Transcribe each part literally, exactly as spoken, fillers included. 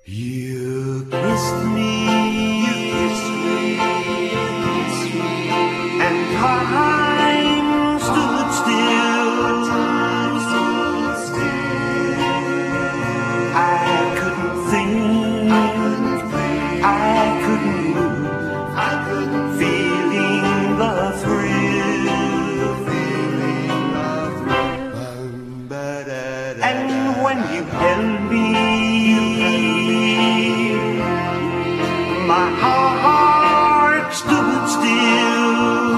You kissed me, you kissed me, and time stood still. I couldn't think, I couldn't move, I couldn't feeling the thrill, feeling the thrill. And when you held me, my heart stood still.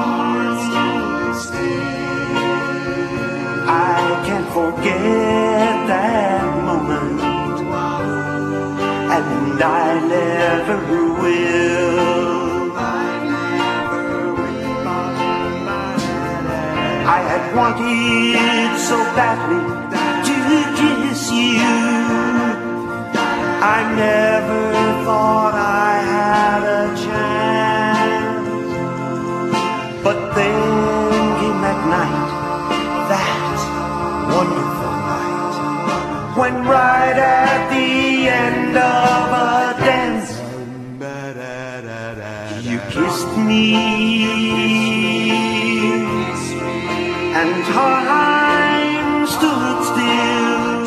I can't forget that moment, and I never will. I had wanted so badly to kiss you. I never thought I had a chance, but then came that night, that wonderful night, when right at the end of a dance, you kissed me, and time stood still.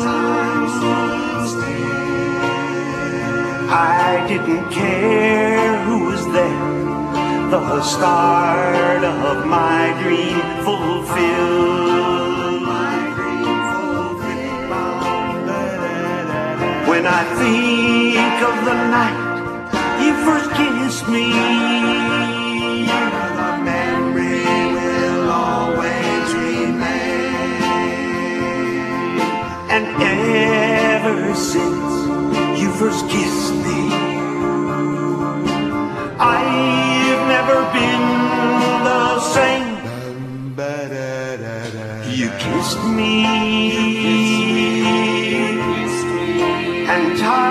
I didn't care who was there, the start of my dream fulfilled. When I think of the night you first kissed me, the memory will always remain. And ever since you first kissed me, I've never been the same. You kissed me, and time